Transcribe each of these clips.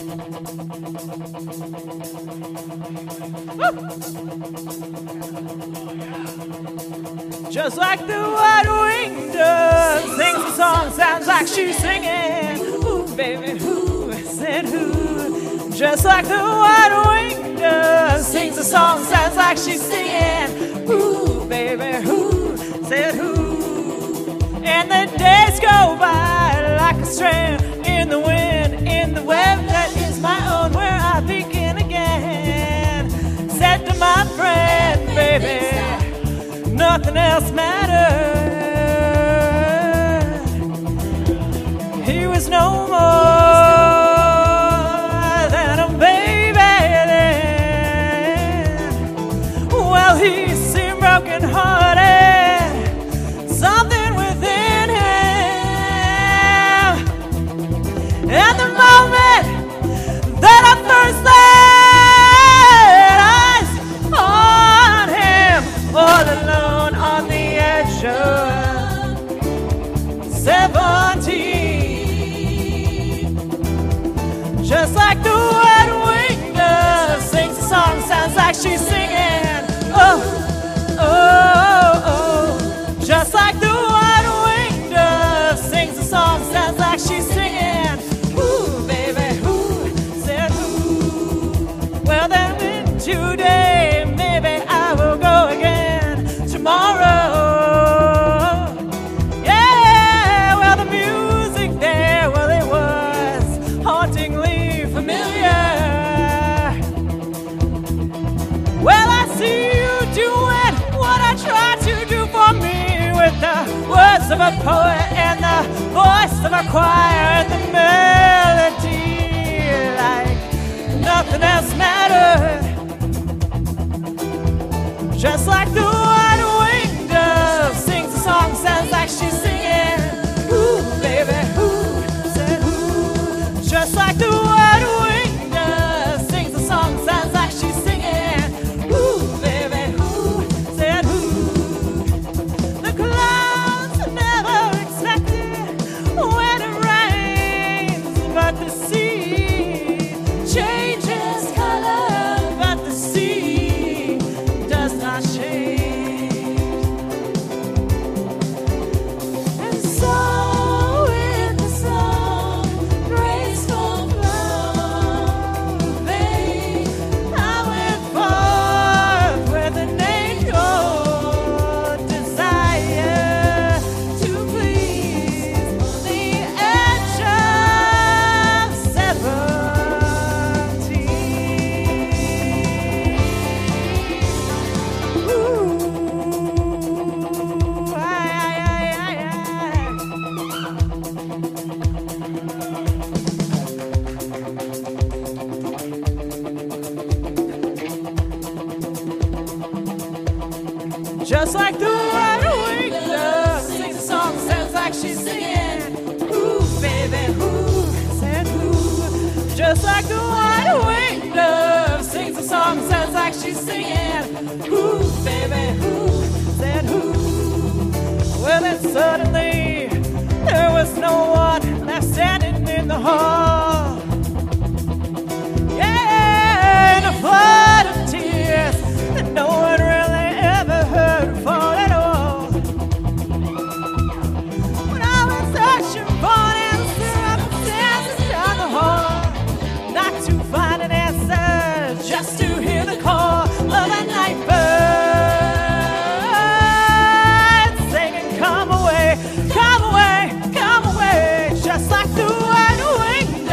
Just like the white-winged dove sings a song, sounds like she's singing. Ooh, baby, who said who? Just like the white-winged dove sings a song, sounds like she's singing. Ooh, baby, who said who? And the days go by like a strand in the wind, in the web that is my own, where I begin again. Said to my friend, baby, nothing else mattered. He was no more than a baby then. Well, he seemed broken hearted, something within him. And the moment that I first laid eyes on him, all alone on the edge of 17. Just like the white-winged dove sings a song, sounds like she's singing. Oh, oh, oh. Just like the white-winged dove sings a song, sounds like she's singing. Ooh, baby, who said who? Well, then today, maybe I will go again tomorrow. Yeah, well, the music there, well, it was hauntingly familiar. Well, I see you doing what I try to do for me, with the words of a poet and the voice of a choir and the melody like nothing else mattered. Just like the white-winged dove sings a song, sounds like she's singing. Ooh, baby, who said who? Just like the white-winged dove sings a song, sounds like she's singing. Ooh, baby, who said who? The clouds are never expected when it rains, but the sea changes color, but the sea does not change. And so with the song, graceful flowing, I went forth with an angel desire to please the edge of 17. Ooh, just like the white-winged dove sings a song, sounds like she's singing. Ooh, baby, who said who? Just like the white-winged dove sings a song, sounds like she's singing. Ooh, baby, who said who? Well, then suddenly there was no one left standing in the hall. Yeah, in a flood of tears that no one really ever heard fall at all. When I was searching for an answer up the stairs and down the hall, not to find an answer, just to hear the call of a night bird singing, come away, come away, come away. Just like the white-winged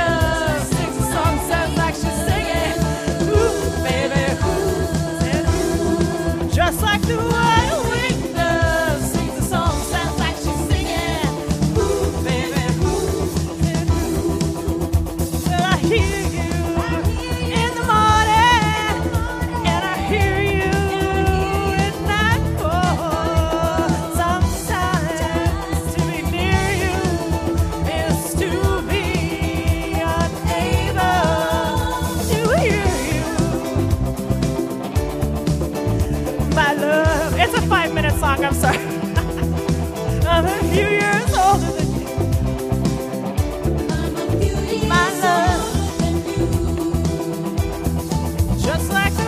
just like the